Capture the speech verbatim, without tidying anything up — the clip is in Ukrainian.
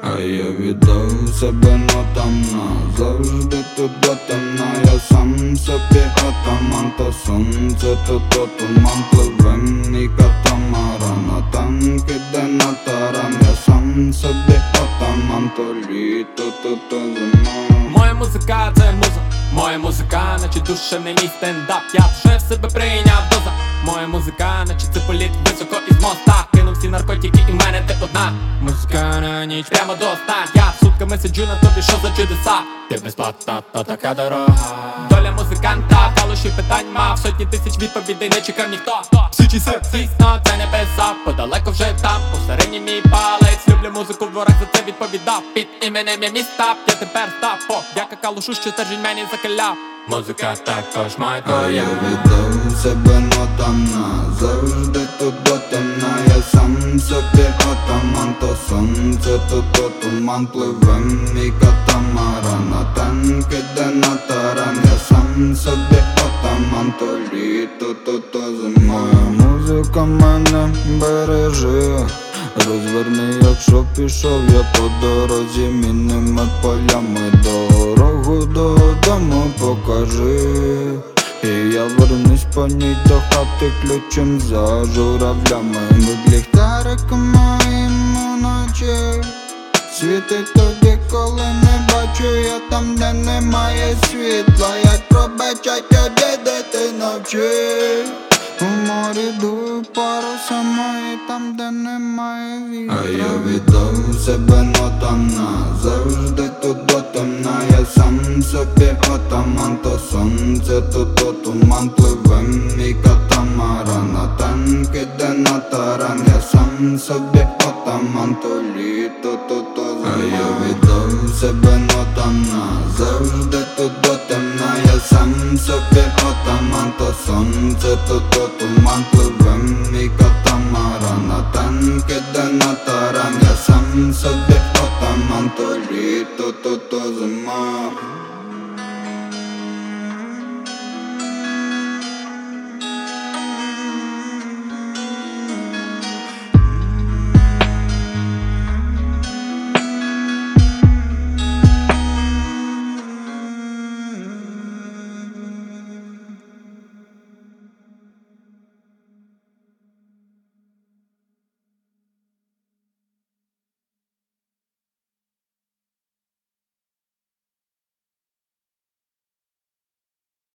А я віддав себе нотам назавжди, тут до темна. Я сам собі атаман, то сонце, то то туман. Пливе мій катамаран, а танк іде на таран. Я сам собі атаман, то літо, то то зима. Моя музика це муза, моя музика, наче душевний мій стендап. Я вже в себе прийняв доза. Моя музика, наче це політ високо із моста. Кинув всі наркотики і в мене ти одна. Музика на ніч прямо до сна. Я сутками сиджу на тобі, що за чудеса. Ти безплатна, то така дорога. Доля музиканта, калуші питань мав. Сотні тисяч відповідей не чекав ніхто. Всі часи, звісно, це небеса. Подалеко вже там, посередній мій палець. Люблю музику, ворог за це відповідав. Під іменем я міста, я тепер став поп. Дяка калушу, що стержень мені закаляв. Музика також моя А я твоя. віддав себе нотам назавжди, тут до темна. Я сам собі атаман, то сонце, то то туман. Пливе мій катамаран, а танк іде на таран. Я сам собі атаман, то літо, то то зима. Моя музика мене береже. Розверни, якщо пішов я по дорозі мінними полями. Дорогу додому покажи, і я вернусь по ній до хати ключем за журавлями. Будь ліхтариком моїм уночі світить тоді, коли не бачу я там, де немає світла. Як пробачать обіди ти навчи. У морі дує парусами і там, де немає вітра. А я віддав себе нотам назавжди, тут до темна. Я сам собі атаман, то сонце, то то туман. Пливе мій катамаран, а танк іде на таран. Я сам собі атаман, то літо, то то зима. А я віддав себе нотам назавжди, тут до темна. Я сам собі атаман, то сонце, то то туман. Пливе мій катамаран, а танк іде на таран. Я сам собі атаман, то літо, то то зима.